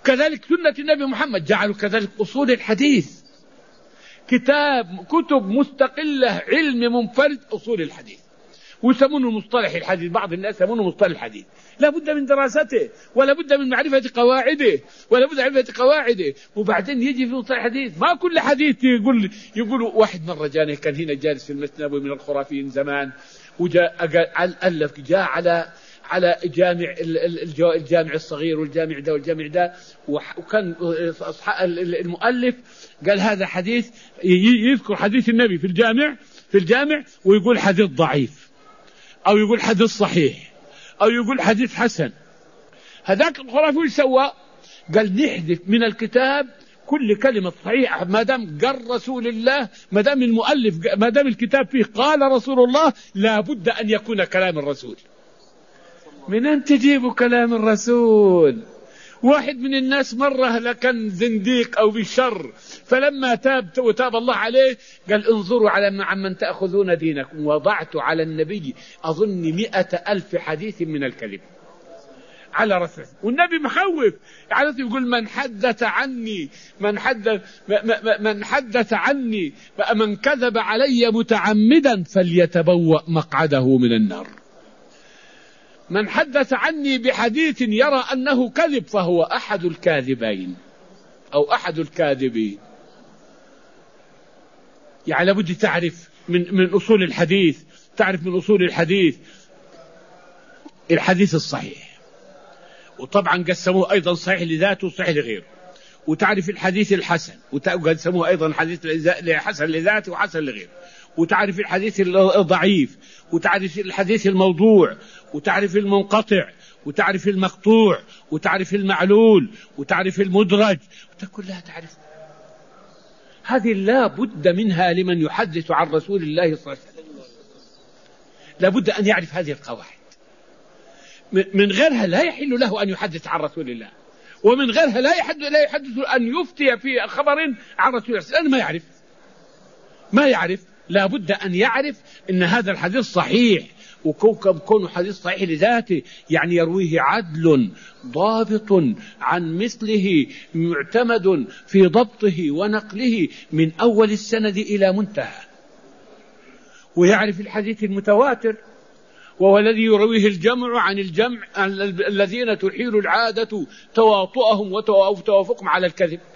كذلك سنة النبي محمد، جعلوا كذلك أصول الحديث كتب مستقلة، علم منفرد، أصول الحديث، ويسمونه مصطلح الحديث. بعض الناس يسمونه مصطلح الحديث. لا بد من دراسته، ولا بد من معرفة قواعده، ولا بد من معرفة قواعده، وبعدين يجي في مصطلح الحديث. ما كل حديث يقول واحد مرة جاني كان هنا جالس في المسجد من الخرافيين زمان، وجاء ألف جاء على الجامع الصغير والجامع ده والجامع ده، وكان المؤلف قال هذا حديث، يذكر حديث النبي في الجامع ويقول حديث ضعيف، أو يقول حديث صحيح، أو يقول حديث حسن. هذاك الخرافي سوى قال نحذف من الكتاب كل كلمة صحيحة، ما دام قال رسول الله، ما دام المؤلف، ما دام الكتاب فيه قال رسول الله، لا بد أن يكون كلام الرسول. من أن تجيبوا كلام الرسول؟ واحد من الناس مرة لكن زنديق أو بشر، فلما تاب وتاب الله عليه قال انظروا على من تأخذون دينكم، وضعت على النبي أظن 100,000 حديث من الكذب على رسول. والنبي مخوف يقول من حدث عني من كذب علي متعمدا فليتبوأ مقعده من النار. من حدث عني بحديث يرى أنه كذب فهو أحد الكاذبين أو أحد الكاذبين. يعني لابد تعرف من أصول الحديث، تعرف من أصول الحديث الصحيح، وطبعا قسموه أيضا صحيح لذاته وصحيح لغيره، وتعرف الحديث الحسن، وقسموه أيضا حديث حسن لذاته وحسن لغيره، وتعرف الحديث الضعيف، وتعرف الحديث الموضوع، وتعرف المنقطع، وتعرف المقطوع، وتعرف المعلول، وتعرف المدرج، كلها تعرف. هذه لا بد منها لمن يحدث عن رسول الله صلى الله عليه وسلم، لا بد أن يعرف هذه القواعد. من غيرها لا يحل له أن يحدث عن رسول الله، ومن غيرها لا يحدث أن يفتي في خبر عن رسول الله، لأنه ما يعرف. لا بد أن يعرف أن هذا الحديث صحيح، وكونه حديث صحيح لذاته يعني يرويه عدل ضابط عن مثله معتمد في ضبطه ونقله من أول السند إلى منتهى. ويعرف الحديث المتواتر، وهو الذي يرويه الجمع عن الجمع الذين تحيل العادة تواطؤهم وتوافقهم على الكذب.